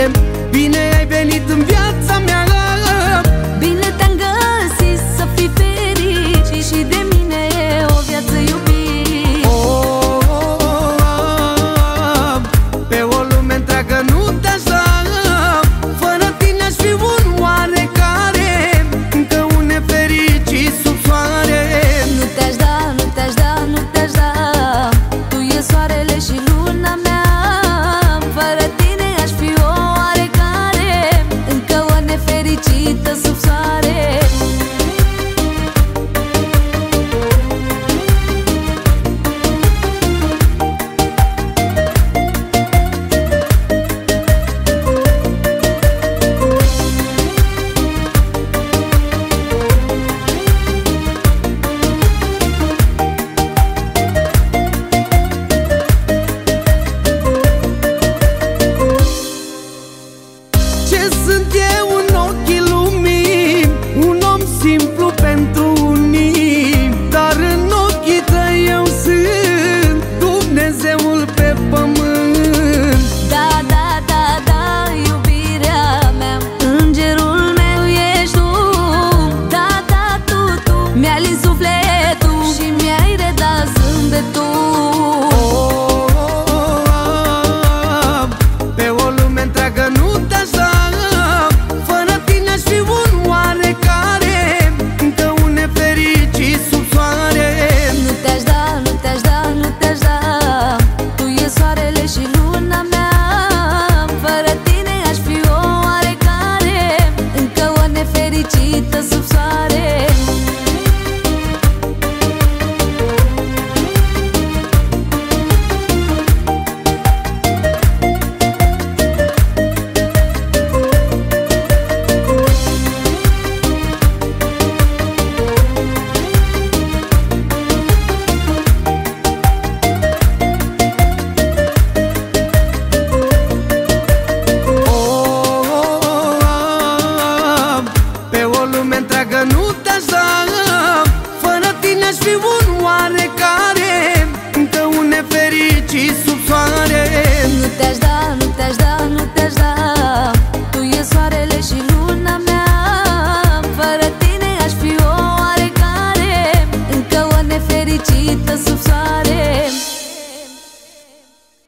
Bine ai venit în viața mea. Bine te-am găsit, să fii fericit și de mine o viață iubit. Pe o lume întreagă nu te-aș da, fără tine aș fi un oarecare, încă un nefericit sub soare. Nu te-aș da, nu te-aș da, nu te-aș da, tu e soarele și luna mea. Fără tine aș fi o oarecare, încă o nefericită sub soare. Ce sunt eu